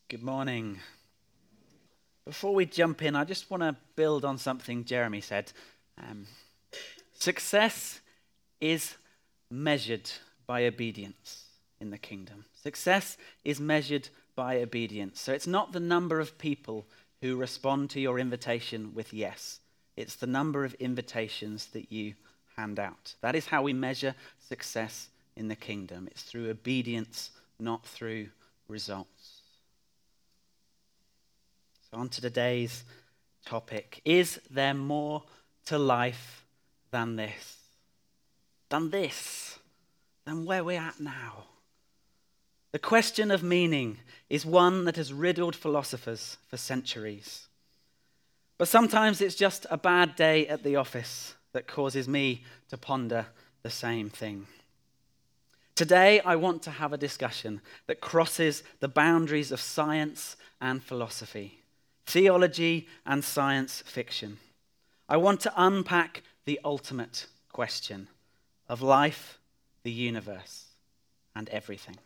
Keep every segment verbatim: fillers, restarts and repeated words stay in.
Good morning. Before we jump in, I just want to build on something Jeremy said. Um, success is measured by obedience in the kingdom. Success is measured by obedience. So it's not the number of people who respond to your invitation with yes. It's the number of invitations that you hand out. That is how we measure success in the kingdom. It's through obedience, not through results. On to today's topic. Is there more to life than this? Than this? Than where we're at now? The question of meaning is one that has riddled philosophers for centuries. But sometimes it's just a bad day at the office that causes me to ponder the same thing. Today, I want to have a discussion that crosses the boundaries of science and philosophy, theology and science fiction. I want to unpack the ultimate question of life, the universe, and everything.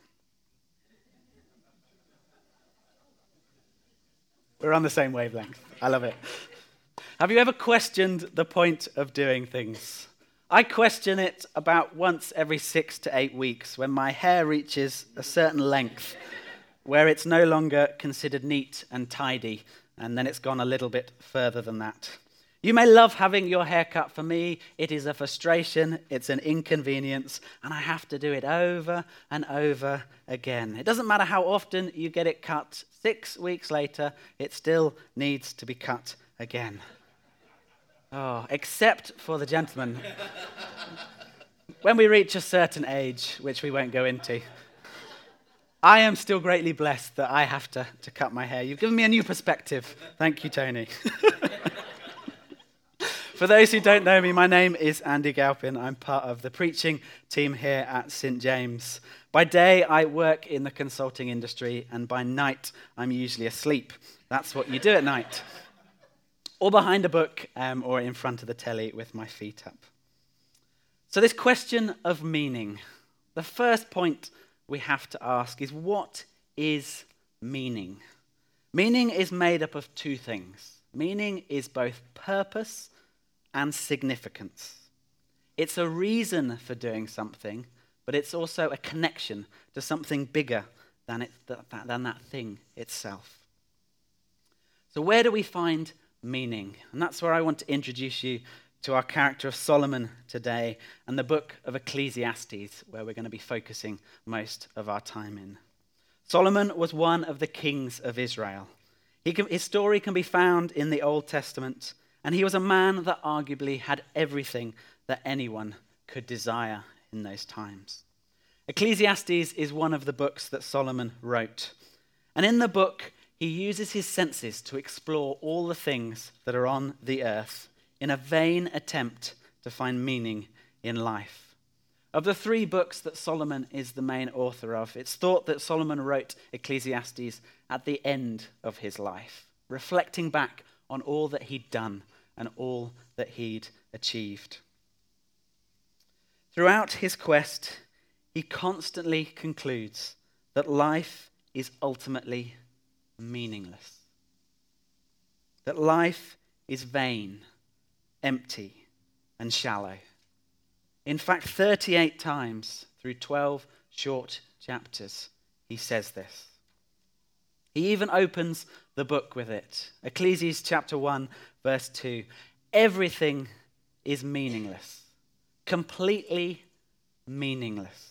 We're on the same wavelength. I love it. Have you ever questioned the point of doing things? I question it about once every six to eight weeks when my hair reaches a certain length where it's no longer considered neat and tidy, and then it's gone a little bit further than that. You may love having your hair cut. For me, it is a frustration, it's an inconvenience, and I have to do it over and over again. It doesn't matter how often you get it cut, six weeks later, it still needs to be cut again. Oh, except for the gentlemen. When we reach a certain age, which we won't go into, I am still greatly blessed that I have to, to cut my hair. You've given me a new perspective. Thank you, Tony. For those who don't know me, my name is Andy Galpin. I'm part of the preaching team here at Saint James. By day, I work in the consulting industry, and by night, I'm usually asleep. That's what you do at night. Or behind a book, um, or in front of the telly with my feet up. So this question of meaning, the first point we have to ask is, what is meaning? Meaning is made up of two things. Meaning is both purpose and significance. It's a reason for doing something, but it's also a connection to something bigger than, it, than that thing itself. So where do we find meaning? And that's where I want to introduce you to our character of Solomon today and the book of Ecclesiastes, where we're going to be focusing most of our time in. Solomon was one of the kings of Israel. He can, his story can be found in the Old Testament, and he was a man that arguably had everything that anyone could desire in those times. Ecclesiastes is one of the books that Solomon wrote. And in the book, he uses his senses to explore all the things that are on the earth in a vain attempt to find meaning in life. Of the three books that Solomon is the main author of, it's thought that Solomon wrote Ecclesiastes at the end of his life, reflecting back on all that he'd done and all that he'd achieved. Throughout his quest, he constantly concludes that life is ultimately meaningless. That life is vain, empty, and shallow. In fact, thirty-eight times through twelve short chapters, he says this. He even opens the book with it. Ecclesiastes chapter one, verse two. Everything is meaningless. Completely meaningless.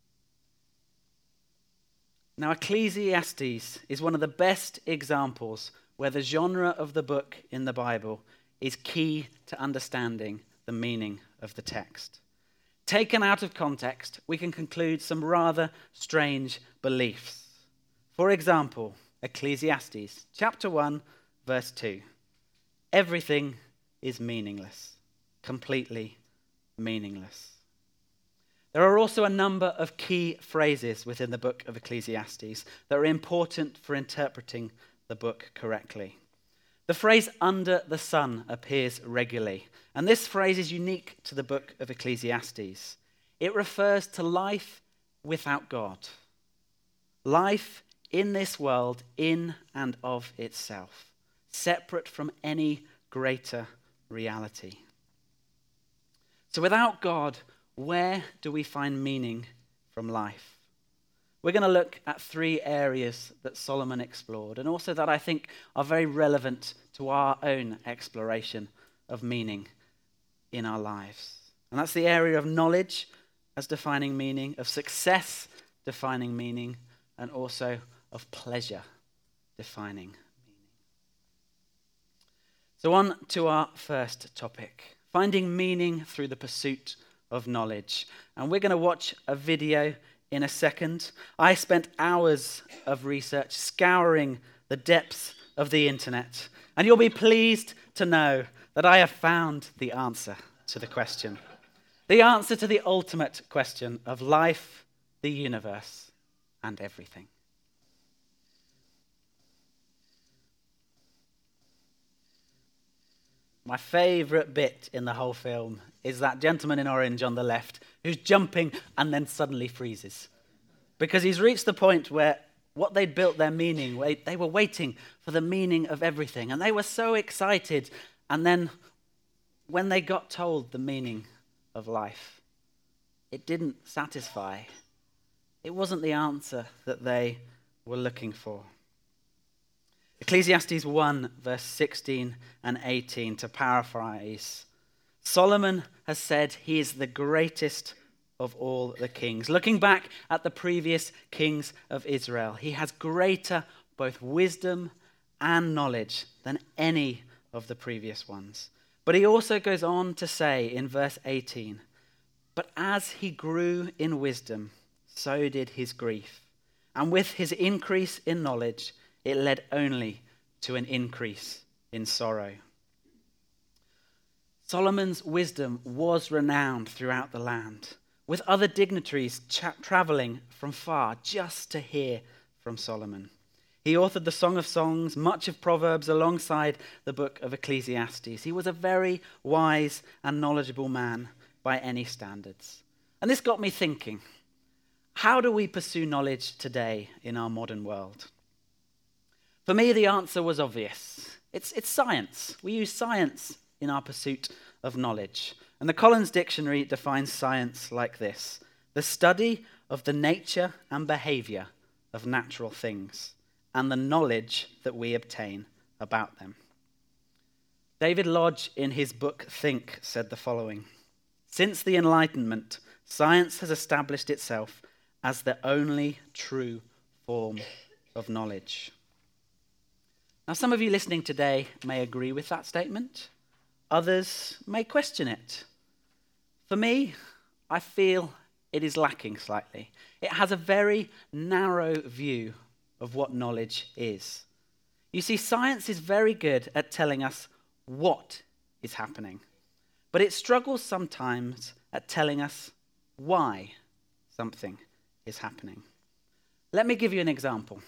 Now, Ecclesiastes is one of the best examples where the genre of the book in the Bible is key to understanding the meaning of the text. Taken out of context, we can conclude some rather strange beliefs. For example, Ecclesiastes chapter one, verse two. Everything is meaningless, completely meaningless. There are also a number of key phrases within the book of Ecclesiastes that are important for interpreting the book correctly. The phrase "under the sun" appears regularly, and this phrase is unique to the book of Ecclesiastes. It refers to life without God, life in this world, in and of itself, separate from any greater reality. So without God, where do we find meaning from life? We're going to look at three areas that Solomon explored, and also that I think are very relevant to our own exploration of meaning in our lives. And that's the area of knowledge as defining meaning, of success defining meaning, and also of pleasure defining meaning. So on to our first topic, finding meaning through the pursuit of knowledge. And we're going to watch a video in a second. I spent hours of research scouring the depths of the internet, and you'll be pleased to know that I have found the answer to the question. The answer to the ultimate question of life, the universe, and everything. My favourite bit in the whole film is that gentleman in orange on the left who's jumping and then suddenly freezes. Because he's reached the point where what they'd built their meaning, they were waiting for the meaning of everything. And they were so excited. And then when they got told the meaning of life, it didn't satisfy. It wasn't the answer that they were looking for. Ecclesiastes one, verse sixteen and eighteen, to paraphrase, Solomon has said he is the greatest of all the kings. Looking back at the previous kings of Israel, he has greater both wisdom and knowledge than any of the previous ones. But he also goes on to say in verse eighteen, but as he grew in wisdom, so did his grief. And with his increase in knowledge, it led only to an increase in sorrow. Solomon's wisdom was renowned throughout the land, with other dignitaries tra- traveling from far just to hear from Solomon. He authored the Song of Songs, much of Proverbs, alongside the book of Ecclesiastes. He was a very wise and knowledgeable man by any standards. And this got me thinking, how do we pursue knowledge today in our modern world? For me, the answer was obvious. It's, it's science. We use science in our pursuit of knowledge. And the Collins Dictionary defines science like this: the study of the nature and behavior of natural things and the knowledge that we obtain about them. David Lodge, in his book Think, said the following: since the Enlightenment, science has established itself as the only true form of knowledge. Now, some of you listening today may agree with that statement. Others may question it. For me, I feel it is lacking slightly. It has a very narrow view of what knowledge is. You see, science is very good at telling us what is happening, but it struggles sometimes at telling us why something is happening. Let me give you an example.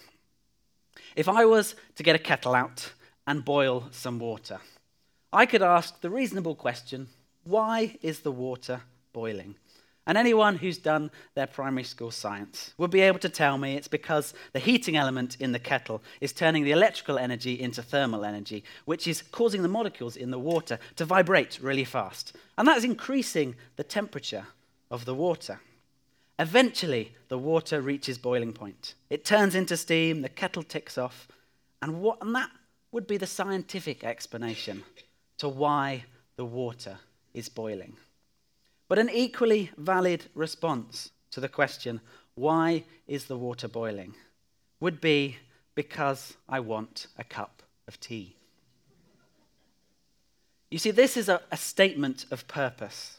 If I was to get a kettle out and boil some water, I could ask the reasonable question, why is the water boiling? And anyone who's done their primary school science would be able to tell me it's because the heating element in the kettle is turning the electrical energy into thermal energy, which is causing the molecules in the water to vibrate really fast. And that is increasing the temperature of the water. Eventually, the water reaches boiling point. It turns into steam, the kettle ticks off, and, what, and that would be the scientific explanation to why the water is boiling. But an equally valid response to the question, why is the water boiling, would be because I want a cup of tea. You see, this is a, a statement of purpose.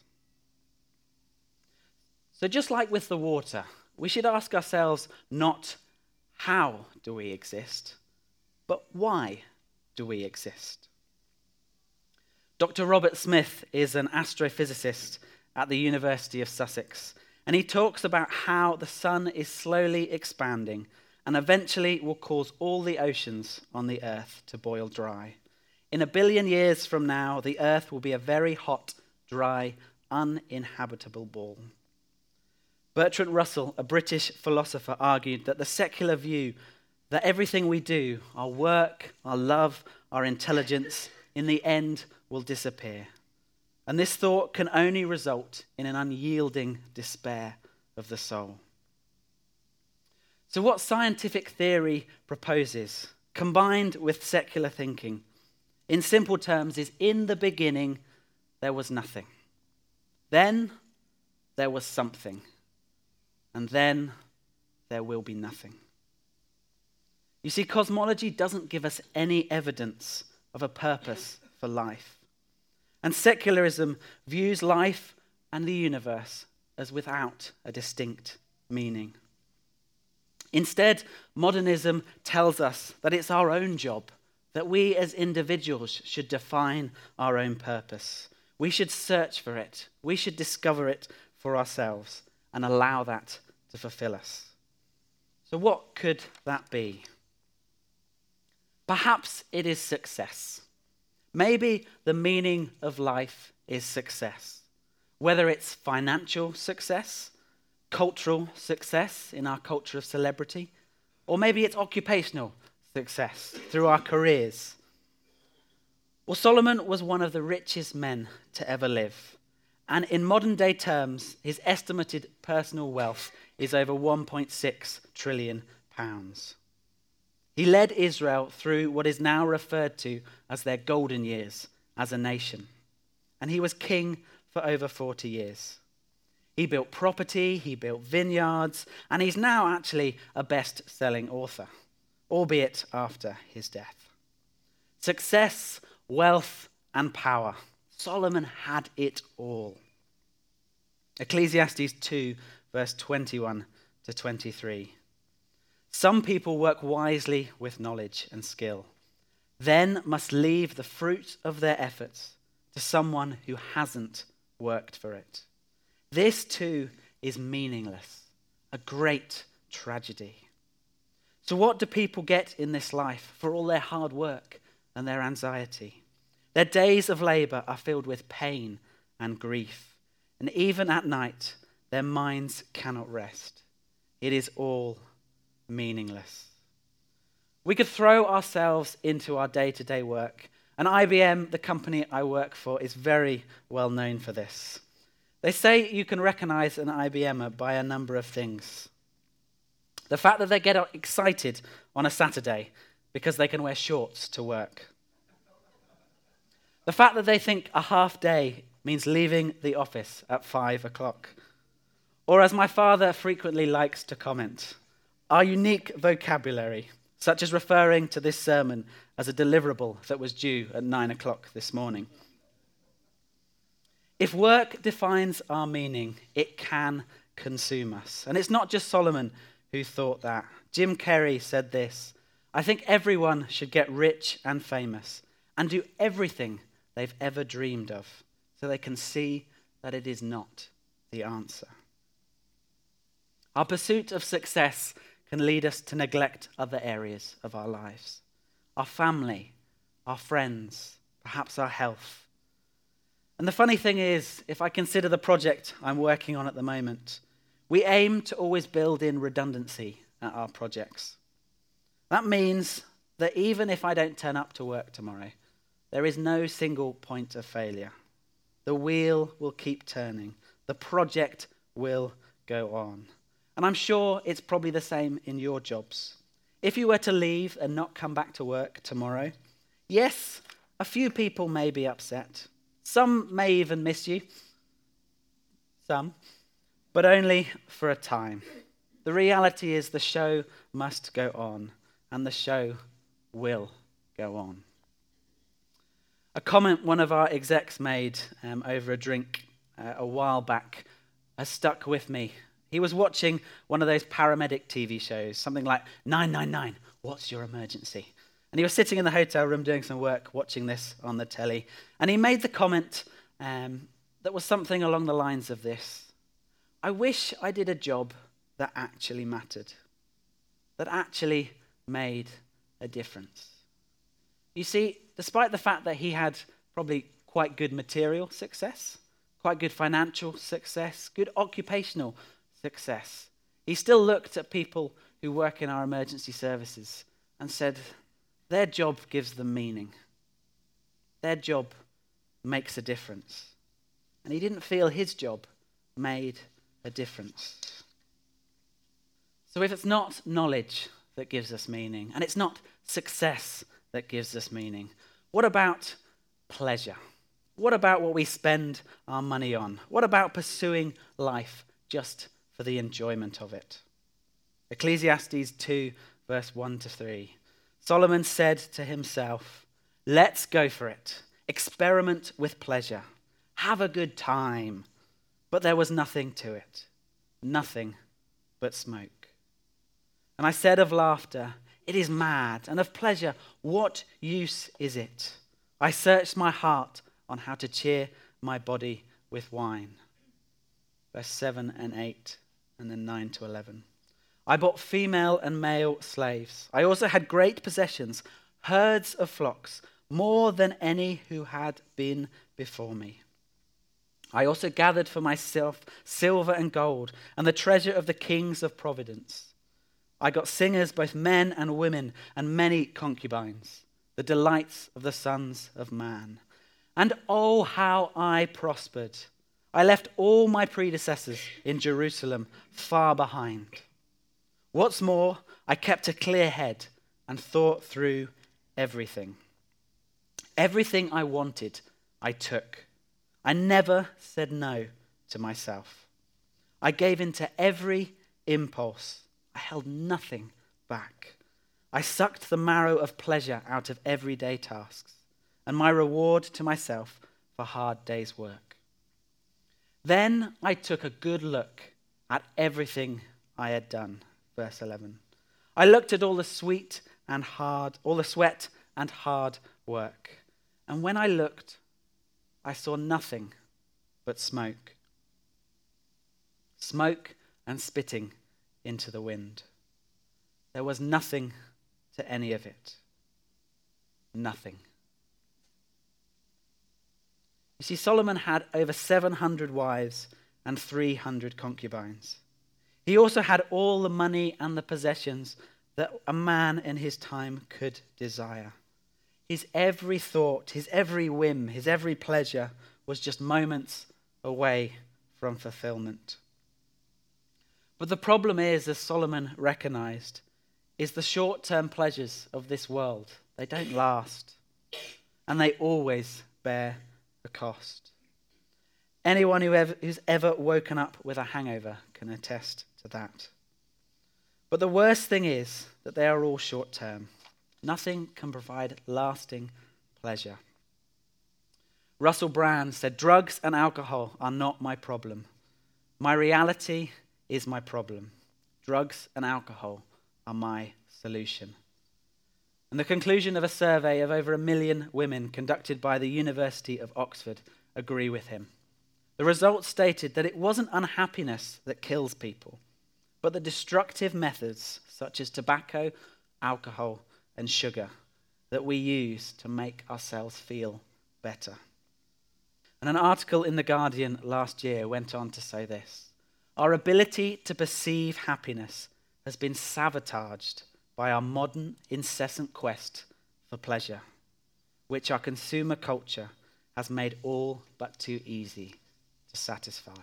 So just like with the water, we should ask ourselves not how do we exist, but why do we exist? Doctor Robert Smith is an astrophysicist at the University of Sussex, and he talks about how the sun is slowly expanding and eventually will cause all the oceans on the earth to boil dry. In a billion years from now, the earth will be a very hot, dry, uninhabitable ball. Bertrand Russell, a British philosopher, argued that the secular view that everything we do, our work, our love, our intelligence, in the end will disappear. And this thought can only result in an unyielding despair of the soul. So what scientific theory proposes, combined with secular thinking, in simple terms, is in the beginning there was nothing. Then there was something. And then there will be nothing. You see, cosmology doesn't give us any evidence of a purpose for life. And secularism views life and the universe as without a distinct meaning. Instead, modernism tells us that it's our own job, that we as individuals should define our own purpose. We should search for it. We should discover it for ourselves and allow that to fulfill us. So what could that be? Perhaps it is success. Maybe the meaning of life is success. Whether it's financial success, cultural success in our culture of celebrity, or maybe it's occupational success through our careers. Well, Solomon was one of the richest men to ever live. And in modern day terms, his estimated personal wealth is over one point six trillion pounds. He led Israel through what is now referred to as their golden years as a nation. And he was king for over forty years. He built property, he built vineyards, and he's now actually a best-selling author, albeit after his death. Success, wealth, and power. Solomon had it all. Ecclesiastes two, verse twenty-one to twenty-three. Some people work wisely with knowledge and skill, then must leave the fruit of their efforts to someone who hasn't worked for it. This too is meaningless, a great tragedy. So what do people get in this life for all their hard work and their anxiety? Their days of labor are filled with pain and grief, and even at night, their minds cannot rest. It is all meaningless. We could throw ourselves into our day-to-day work, and I B M, the company I work for, is very well known for this. They say you can recognize an I B M-er by a number of things. The fact that they get excited on a Saturday because they can wear shorts to work. The fact that they think a half day means leaving the office at five o'clock. Or as my father frequently likes to comment, our unique vocabulary, such as referring to this sermon as a deliverable that was due at nine o'clock this morning. If work defines our meaning, it can consume us. And it's not just Solomon who thought that. Jim Carrey said this: I think everyone should get rich and famous and do everything they've ever dreamed of so they can see that it is not the answer. Our pursuit of success can lead us to neglect other areas of our lives. Our family, our friends, perhaps our health. And the funny thing is, if I consider the project I'm working on at the moment, we aim to always build in redundancy at our projects. That means that even if I don't turn up to work tomorrow, there is no single point of failure. The wheel will keep turning. The project will go on. And I'm sure it's probably the same in your jobs. If you were to leave and not come back to work tomorrow, yes, a few people may be upset. Some may even miss you. Some. But only for a time. The reality is the show must go on, and the show will go on. A comment one of our execs made um, over a drink uh, a while back has stuck with me. He was watching one of those paramedic T V shows, something like nine nine nine, what's your emergency? And he was sitting in the hotel room doing some work, watching this on the telly. And he made the comment um, that was something along the lines of this: I wish I did a job that actually mattered, that actually made a difference. You see, despite the fact that he had probably quite good material success, quite good financial success, good occupational success, he still looked at people who work in our emergency services and said their job gives them meaning. Their job makes a difference. And he didn't feel his job made a difference. So if it's not knowledge that gives us meaning, and it's not success that gives us meaning, what about pleasure? What about what we spend our money on? What about pursuing life just for the enjoyment of it? Ecclesiastes two, verse one to three. Solomon said to himself, "Let's go for it. Experiment with pleasure. Have a good time." But there was nothing to it. Nothing but smoke. And I said of laughter, "It is mad," and of pleasure, "What use is it?" I searched my heart on how to cheer my body with wine. Verse seven and eight, and then nine to eleven. I bought female and male slaves. I also had great possessions, herds of flocks, more than any who had been before me. I also gathered for myself silver and gold, and the treasure of the kings of Providence. I got singers, both men and women, and many concubines, the delights of the sons of man. And oh, how I prospered. I left all my predecessors in Jerusalem far behind. What's more, I kept a clear head and thought through everything. Everything I wanted, I took. I never said no to myself. I gave in to every impulse. I held nothing back. I sucked the marrow of pleasure out of everyday tasks, and my reward to myself for hard days' work. Then I took a good look at everything I had done. Verse eleven. I looked at all the sweet and hard, all the sweat and hard work. And when I looked, I saw nothing but smoke. Smoke and spitting into the wind. There was nothing to any of it. Nothing. You see, Solomon had over seven hundred wives and three hundred concubines. He also had all the money and the possessions that a man in his time could desire. His every thought, his every whim, his every pleasure was just moments away from fulfillment. But the problem is, as Solomon recognized, is the short-term pleasures of this world. They don't last, and they always bear a cost. Anyone who ever, who's ever woken up with a hangover can attest to that. But the worst thing is that they are all short-term. Nothing can provide lasting pleasure. Russell Brand said, "Drugs and alcohol are not my problem. My reality is my problem. Drugs and alcohol are my solution." And the conclusion of a survey of over a million women conducted by the University of Oxford agree with him. The results stated that it wasn't unhappiness that kills people, but the destructive methods such as tobacco, alcohol, and sugar that we use to make ourselves feel better. And an article in The Guardian last year went on to say this: our ability to perceive happiness has been sabotaged by our modern incessant quest for pleasure, which our consumer culture has made all but too easy to satisfy.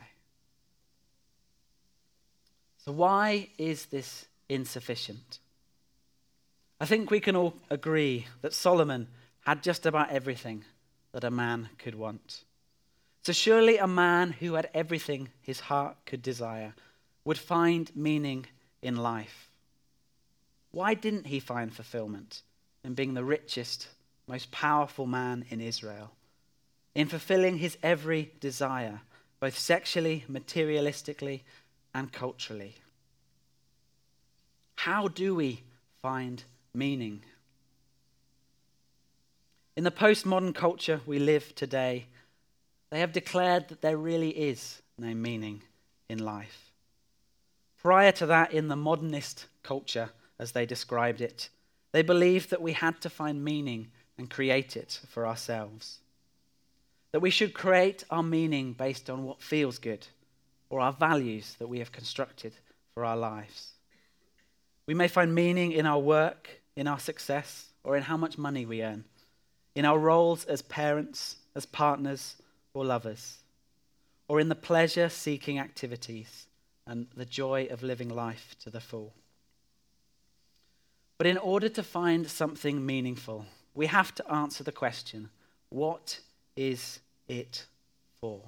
So why is this insufficient? I think we can all agree that Solomon had just about everything that a man could want. So surely a man who had everything his heart could desire would find meaning in life. Why didn't he find fulfillment in being the richest, most powerful man in Israel, in fulfilling his every desire, both sexually, materialistically, and culturally? How do we find meaning? In the postmodern culture we live today, they have declared that there really is no meaning in life. Prior to that, in the modernist culture, as they described it, they believed that we had to find meaning and create it for ourselves. That we should create our meaning based on what feels good or our values that we have constructed for our lives. We may find meaning in our work, in our success, or in how much money we earn, in our roles as parents, as partners, or lovers, or in the pleasure-seeking activities and the joy of living life to the full. But in order to find something meaningful, we have to answer the question, what is it for?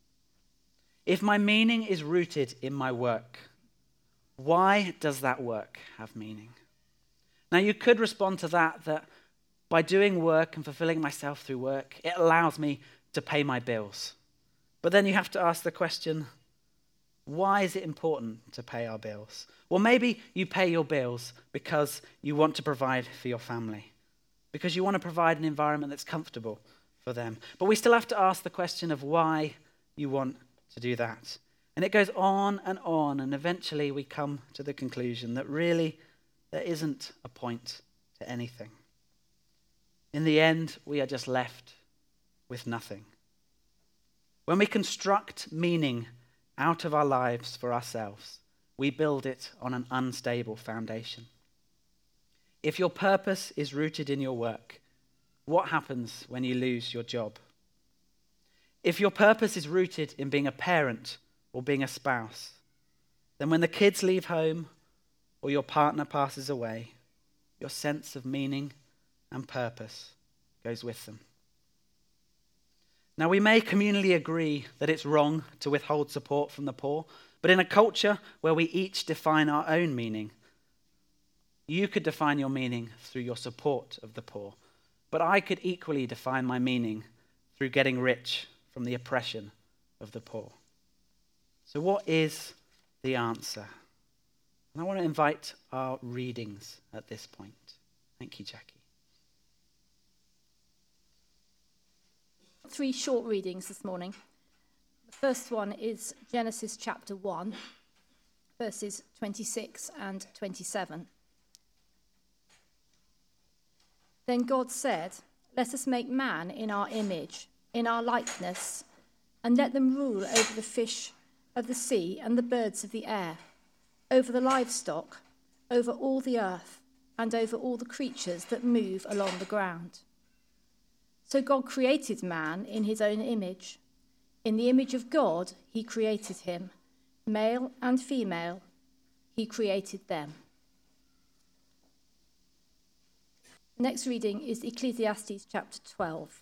If my meaning is rooted in my work, why does that work have meaning? Now, you could respond to that that by doing work and fulfilling myself through work, it allows me to pay my bills. But then you have to ask the question, why is it important to pay our bills? Well, maybe you pay your bills because you want to provide for your family, because you want to provide an environment that's comfortable for them. But we still have to ask the question of why you want to do that. And it goes on and on, and eventually we come to the conclusion that really there isn't a point to anything. In the end, we are just left with nothing. When we construct meaning out of our lives for ourselves, we build it on an unstable foundation. If your purpose is rooted in your work, what happens when you lose your job? If your purpose is rooted in being a parent or being a spouse, then when the kids leave home or your partner passes away, your sense of meaning and purpose goes with them. Now, we may communally agree that it's wrong to withhold support from the poor, but in a culture where we each define our own meaning, you could define your meaning through your support of the poor, but I could equally define my meaning through getting rich from the oppression of the poor. So what is the answer? And I want to invite our readings at this point. Thank you, Jackie. Three short readings this morning. The first one is Genesis chapter one, verses twenty-six and twenty-seven. Then God said, "Let us make man in our image, in our likeness, and let them rule over the fish of the sea and the birds of the air, over the livestock, over all the earth, and over all the creatures that move along the ground." So God created man in his own image. In the image of God, he created him. Male and female, he created them. Next reading is Ecclesiastes chapter twelve.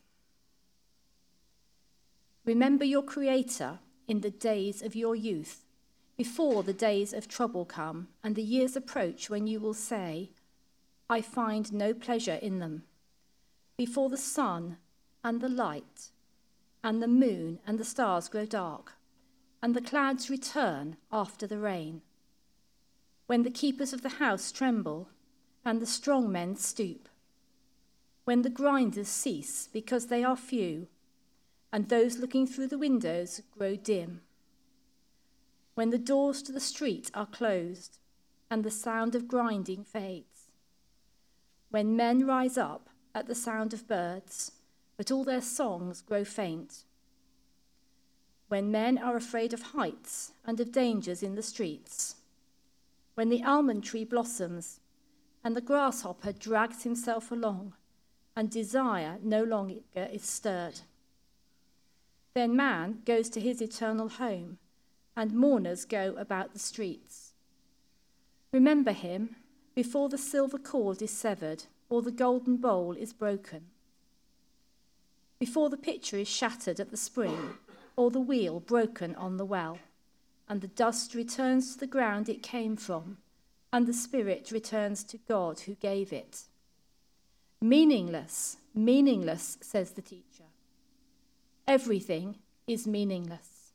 Remember your Creator in the days of your youth, before the days of trouble come and the years approach when you will say, "I find no pleasure in them." Before the sun and the light and the moon and the stars grow dark, and the clouds return after the rain. When the keepers of the house tremble and the strong men stoop. When the grinders cease because they are few, and those looking through the windows grow dim. When the doors to the street are closed and the sound of grinding fades. When men rise up at the sound of birds, but all their songs grow faint. When men are afraid of heights and of dangers in the streets. When the almond tree blossoms and the grasshopper drags himself along and desire no longer is stirred. Then man goes to his eternal home and mourners go about the streets. Remember him before the silver cord is severed or the golden bowl is broken. Before the pitcher is shattered at the spring or the wheel broken on the well, and the dust returns to the ground it came from, and the spirit returns to God who gave it. Meaningless, meaningless, says the teacher. Everything is meaningless.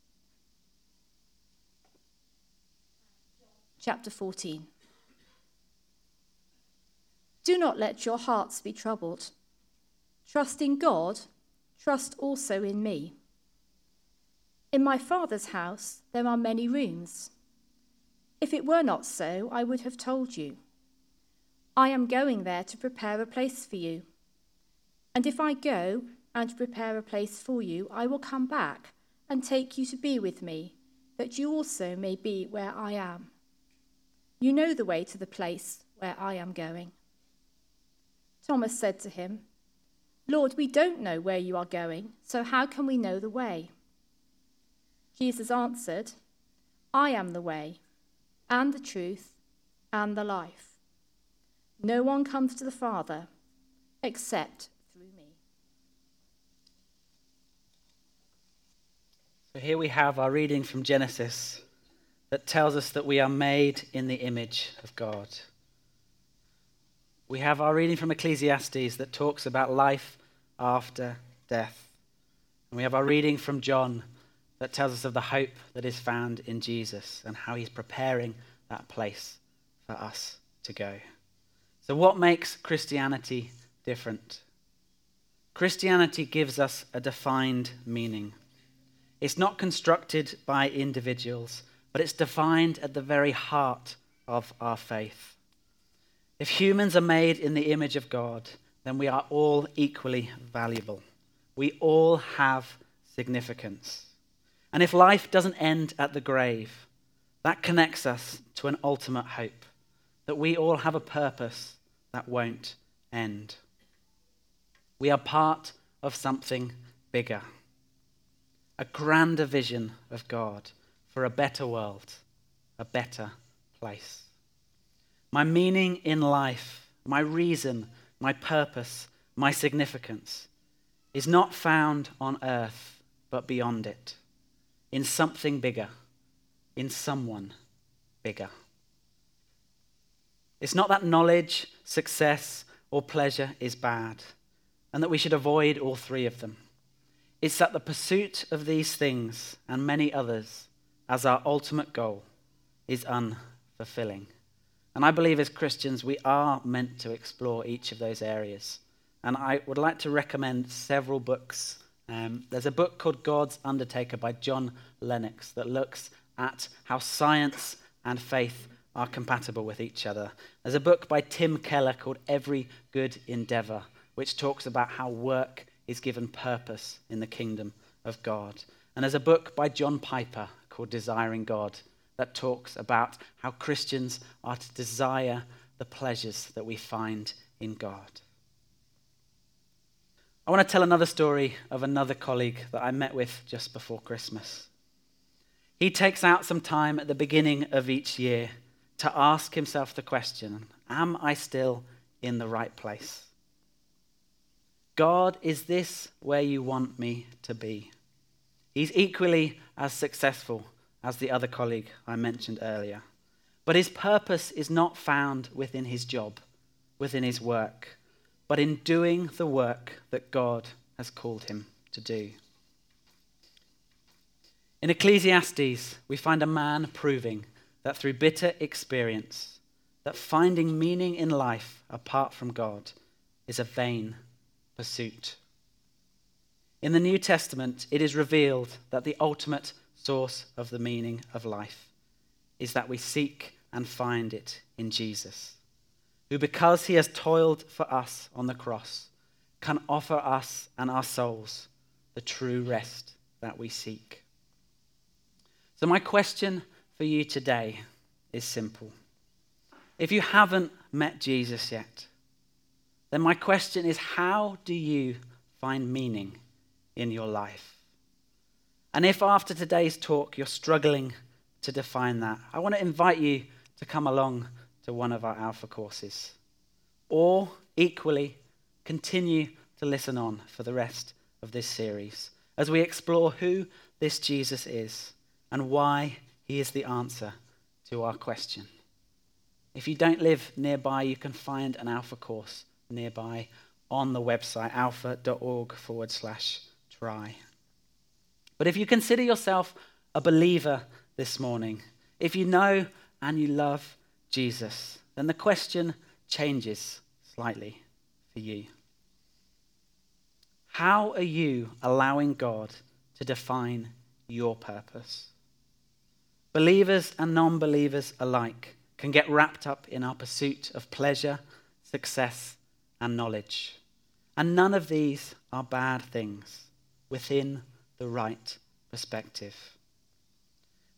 Chapter fourteen. Do not let your hearts be troubled. Trust in God, trust also in me. In my Father's house there are many rooms. If it were not so, I would have told you. I am going there to prepare a place for you. And if I go and prepare a place for you, I will come back and take you to be with me, that you also may be where I am. You know the way to the place where I am going." Thomas said to him, "Lord, we don't know where you are going, so how can we know the way?" Jesus answered, "I am the way, and the truth, and the life. No one comes to the Father except through me." So here we have our reading from Genesis that tells us that we are made in the image of God. We have our reading from Ecclesiastes that talks about life after death. And we have our reading from John that tells us of the hope that is found in Jesus and how he's preparing that place for us to go. So what makes Christianity different? Christianity gives us a defined meaning. It's not constructed by individuals, but it's defined at the very heart of our faith. If humans are made in the image of God, then we are all equally valuable. We all have significance. And if life doesn't end at the grave, that connects us to an ultimate hope, that we all have a purpose that won't end. We are part of something bigger, a grander vision of God for a better world, a better place. My meaning in life, my reason, my purpose, my significance is not found on earth, but beyond it, in something bigger, in someone bigger. It's not that knowledge, success, or pleasure is bad, and that we should avoid all three of them. It's that the pursuit of these things and many others as our ultimate goal is unfulfilling. And I believe as Christians we are meant to explore each of those areas. And I would like to recommend several books. Um, there's a book called God's Undertaker by John Lennox that looks at how science and faith are compatible with each other. There's a book by Tim Keller called Every Good Endeavor, which talks about how work is given purpose in the kingdom of God. And there's a book by John Piper called Desiring God that talks about how Christians are to desire the pleasures that we find in God. I want to tell another story of another colleague that I met with just before Christmas. He takes out some time at the beginning of each year to ask himself the question, am I still in the right place? God, is this where you want me to be? He's equally as successful as the other colleague I mentioned earlier. But his purpose is not found within his job, within his work, but in doing the work that God has called him to do. In Ecclesiastes, we find a man proving that through bitter experience, that finding meaning in life apart from God is a vain pursuit. In the New Testament, it is revealed that the ultimate source of the meaning of life is that we seek and find it in Jesus, who, because he has toiled for us on the cross, can offer us and our souls the true rest that we seek. So my question for you today is simple. If you haven't met Jesus yet, then my question is, how do you find meaning in your life? And if after today's talk you're struggling to define that, I want to invite you to come along to one of our Alpha courses. Or, equally, continue to listen on for the rest of this series as we explore who this Jesus is and why he is the answer to our question. If you don't live nearby, you can find an Alpha course nearby on the website alpha.org forward slash try. But if you consider yourself a believer this morning, if you know and you love Jesus, then the question changes slightly for you. How are you allowing God to define your purpose? Believers and non-believers alike can get wrapped up in our pursuit of pleasure, success, and knowledge. And none of these are bad things within the right perspective.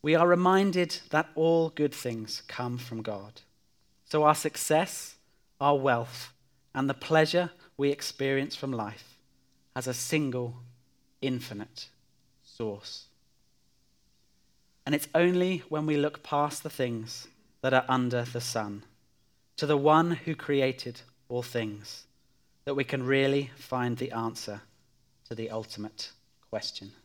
we are reminded that all good things come from God. So our success, our wealth, and the pleasure we experience from life has a single, infinite source. And it's only when we look past the things that are under the sun, to the one who created all things, that we can really find the answer to the ultimate question.